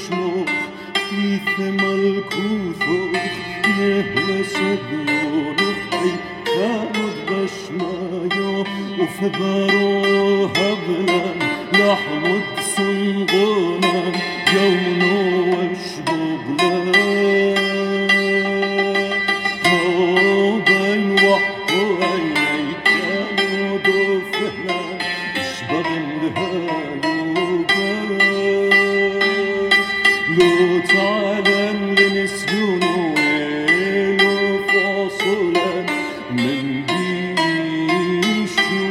שמוך איף מלכותך נהל סביונך אי כבוד בשמיה ופברו הבלן לחמוד סנגונן יומנו ושבוגלן بين وحوينيك ودفنا اشبغن بهايوبا لو تعلم لنسيونه لو فاصلا من بيشو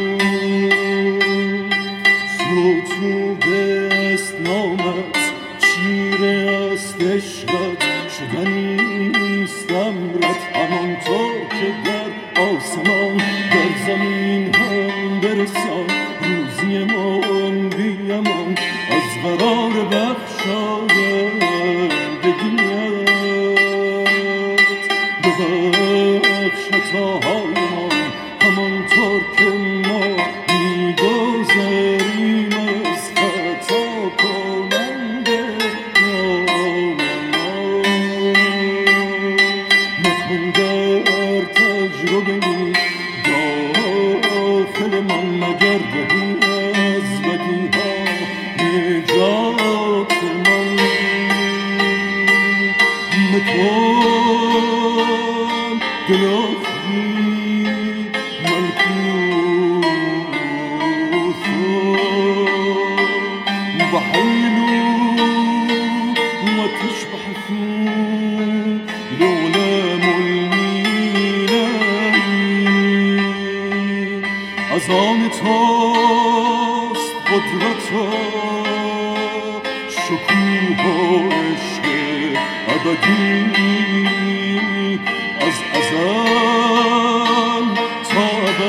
صوتو بست نامت شیر است عشقت شدنیستم رد همانطور که در آسمان در زمین هم برسان روزی من بیمان از قرار بخشایندگیت ببخش خطاهایمان همانطور که ما میگذریم از خطا کننده نکن در تجربه داخل من مگر دهی از بدیها نجات من مکن دلاخی ملکوثو بحیلو وتشبح فيه لولام الميلاد از آن توست قدرت و شکوه و عشق ابدی از ازل تا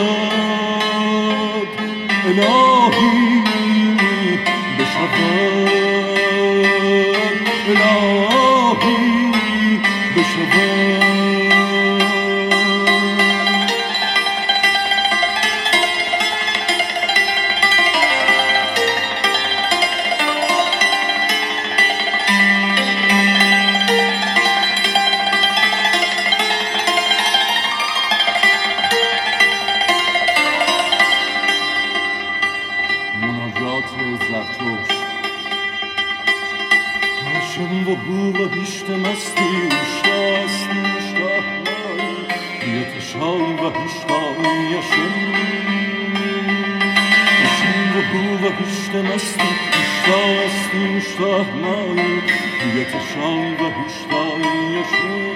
ابد الهی بشود الهی بشود زرتشت هاشم و هو و هشت مستی شاستی شتاهمایی یتشای و هشتایی یشم هاشم و هو و هشت مستی شاستی شتاهمایی یتشای و هشتایی یشم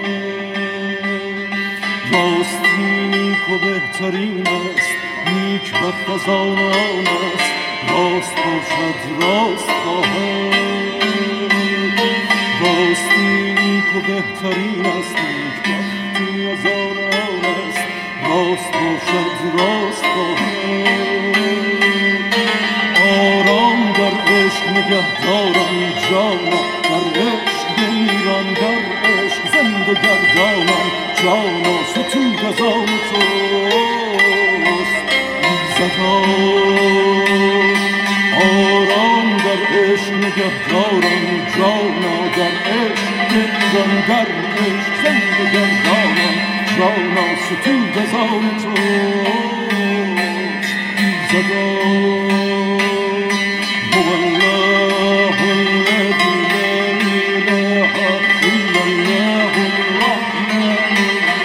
راستی نیک و بهترین است نیک بخت از آن است راست باشد راست خواهد راستی نیک و بهترین است نیک بختی از آن است راست باشد راست خواهد آرام در عشق نگه دارم جانا در عشق بمیرم در عشق زنده گردانم جانا ستود از آن توست ایزدان آرام در عشق نگه دارم جانا در عشق بمیرم در عشق زنده گردانم جانا ستود از آن توست ایزدان هو الله الذي لا إله إلا الله الرحمن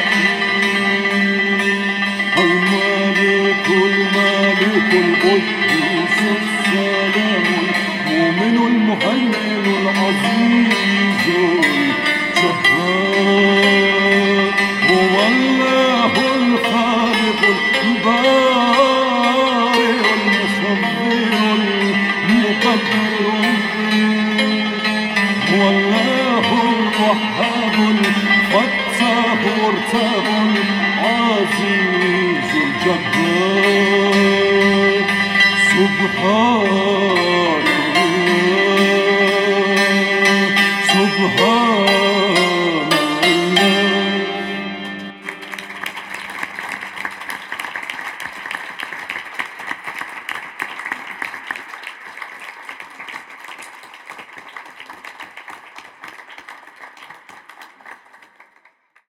الرحيم الملك القدوس السلام المؤمن المهيمن العزيز الجبار هو الله الخالق البارئ المصور المقدر هو الله الوهاب الفتاح مرتاب العزيز الجبار سبحان